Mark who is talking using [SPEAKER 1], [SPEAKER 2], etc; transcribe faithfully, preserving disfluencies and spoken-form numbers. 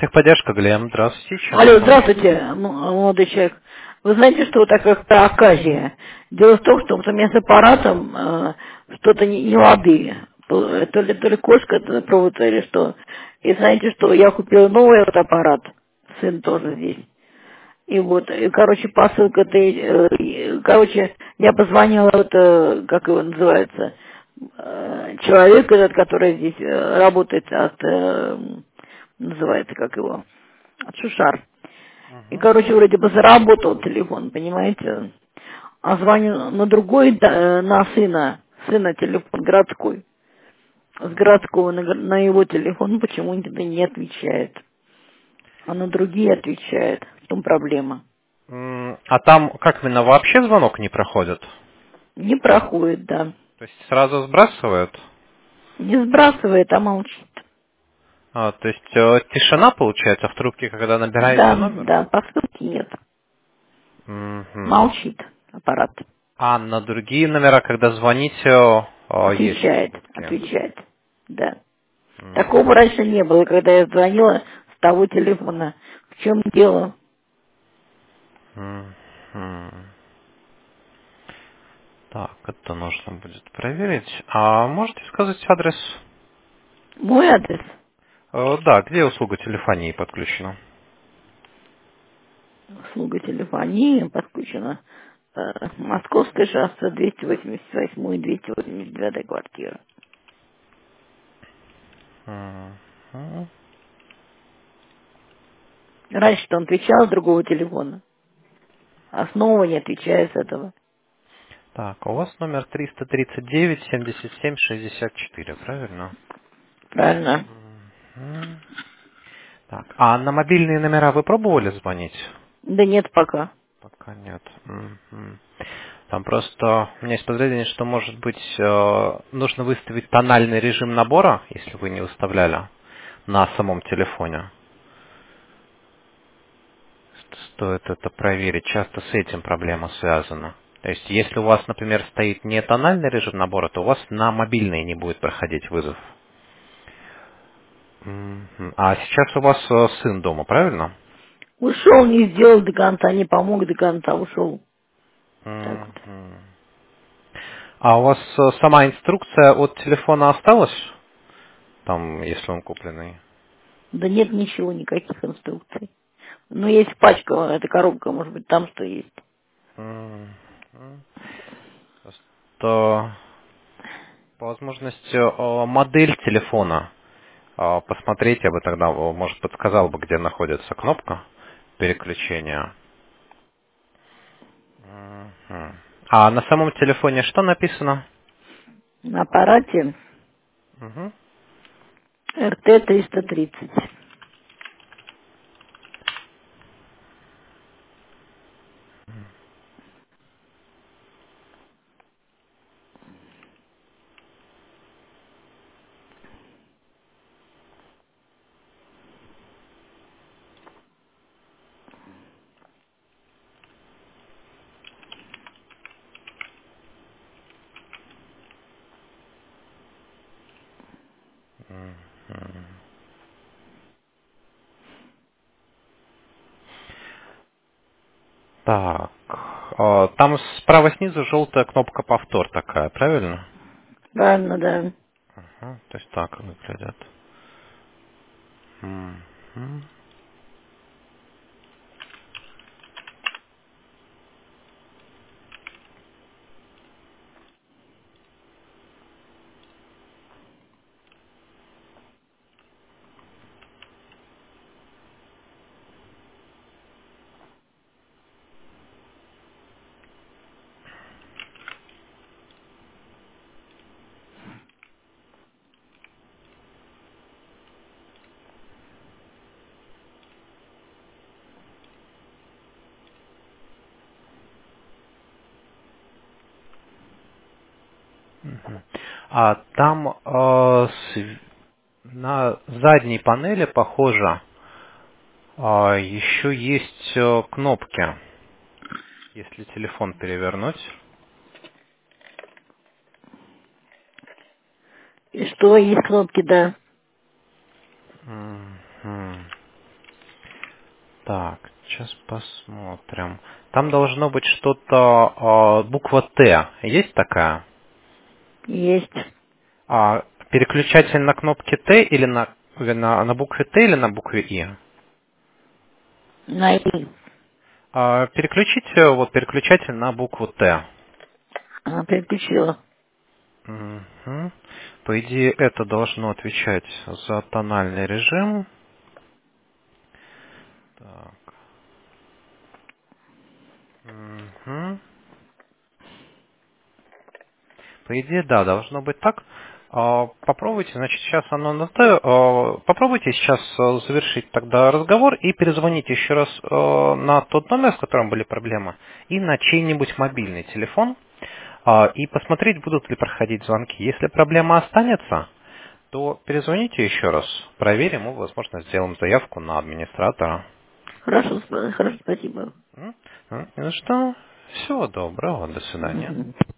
[SPEAKER 1] Техподдержка, Глеб. Здравствуйте. Чем
[SPEAKER 2] Алло,
[SPEAKER 1] могу помочь?
[SPEAKER 2] здравствуйте, м- молодой человек. Вы знаете, что такое оказия? Дело в том, что вот у меня с аппаратом э, что-то не, не лады. То то ли, то ли кошка, то ли провод, то ли что. И знаете, что я купила новый вот аппарат. Сын тоже здесь. И вот, и, короче, посылка, короче, я позвонила, вот, э, как его называется, э, человек этот, который здесь э, работает от, э, называется, как его, от Шушар. И,
[SPEAKER 1] Угу.
[SPEAKER 2] короче, вроде бы заработал телефон, понимаете? А звоню на другой, да, э, на сына, сына телефон городской. С городского на, гор- на его телефон почему-то не отвечает. А на другие отвечает. В чем проблема?
[SPEAKER 1] М, А там как именно вообще звонок не проходит?
[SPEAKER 2] Не проходит, да.
[SPEAKER 1] То есть сразу сбрасывают?
[SPEAKER 2] Не сбрасывает, а молчит.
[SPEAKER 1] А, то есть э, тишина получается в трубке, когда набираете
[SPEAKER 2] Да,
[SPEAKER 1] номер?
[SPEAKER 2] да, по ссылке нет.
[SPEAKER 1] Мгм.
[SPEAKER 2] Молчит аппарат.
[SPEAKER 1] А на другие номера, когда звоните, э, есть
[SPEAKER 2] Отвечает,
[SPEAKER 1] гудки.
[SPEAKER 2] отвечает. Да. Такого
[SPEAKER 1] Мгм.
[SPEAKER 2] раньше не было, когда я звонила с того телефона. В чем дело?
[SPEAKER 1] Мгм. Так, это нужно будет проверить. А можете сказать адрес?
[SPEAKER 2] Мой адрес.
[SPEAKER 1] Э, Да, где услуга телефонии подключена?
[SPEAKER 2] Услуга телефонии подключена. Э, Московское шоссе двести восемьдесят восемь и двести восемьдесят девять квартира.
[SPEAKER 1] Мгм.
[SPEAKER 2] Раньше-то он отвечал с другого телефона, а снова не отвечает с этого.
[SPEAKER 1] Так, у вас номер триста тридцать девять семьдесят семь шестьдесят четыре, правильно?
[SPEAKER 2] Правильно?
[SPEAKER 1] Мгм. Так, а на мобильные номера вы пробовали звонить?
[SPEAKER 2] Да нет пока.
[SPEAKER 1] Пока нет. Мгм. Там просто у меня есть подозрение, что, может быть, э, нужно выставить тональный режим набора, если вы не выставляли на самом телефоне. Стоит это проверить. Часто с этим проблема связана. То есть, если у вас, например, стоит не тональный режим набора, то у вас на мобильный не будет проходить вызов. Мгм. А сейчас у вас э, сын дома, правильно?
[SPEAKER 2] Ушел, не сделал до конца, не помог до конца, ушел. Так вот.
[SPEAKER 1] Мгм. А у вас э, сама инструкция от телефона осталась? Там, если он купленный.
[SPEAKER 2] Да нет ничего, никаких инструкций. Ну, есть пачка, эта коробка, может быть, там что есть.
[SPEAKER 1] Мгм. Просто по возможности э, модель телефона э, посмотреть, я бы тогда, э, может, подсказал бы, где находится кнопка переключения. Мгм. А на самом телефоне что написано?
[SPEAKER 2] На аппарате
[SPEAKER 1] Мгм.
[SPEAKER 2] эр тэ триста тридцать.
[SPEAKER 1] Мгм. Так, э, там справа снизу желтая кнопка повтор такая, правильно?
[SPEAKER 2] Правильно, да.
[SPEAKER 1] Ага, то есть так выглядит. Мгм. Мгм. А там э, с- на задней панели, похоже, а, еще есть э, кнопки, если телефон перевернуть.
[SPEAKER 2] И что, есть кнопки, да.
[SPEAKER 1] Мгм. Так, сейчас посмотрим. Там должно быть что-то, э, буква Т. Есть такая?
[SPEAKER 2] Есть.
[SPEAKER 1] А переключатель на кнопке Т или на, на, на букве Т или на букве И?
[SPEAKER 2] Найди.
[SPEAKER 1] А, переключите вот переключатель на букву Т.
[SPEAKER 2] Она переключила.
[SPEAKER 1] Мгм. По идее, это должно отвечать за тональный режим. Так. Мгм. По идее, да, должно быть так. А, Попробуйте, значит, сейчас оно на Т. А, Попробуйте сейчас а, завершить тогда разговор и перезвоните еще раз а, на тот номер, с которым были проблемы, и на чей-нибудь мобильный телефон, а, и посмотреть, будут ли проходить звонки. Если проблема останется, то перезвоните еще раз, проверим и, возможно, сделаем заявку на администратора.
[SPEAKER 2] Хорошо, сп- хорошо, спасибо.
[SPEAKER 1] М? Ну что, всего доброго, до свидания.
[SPEAKER 2] Мгм.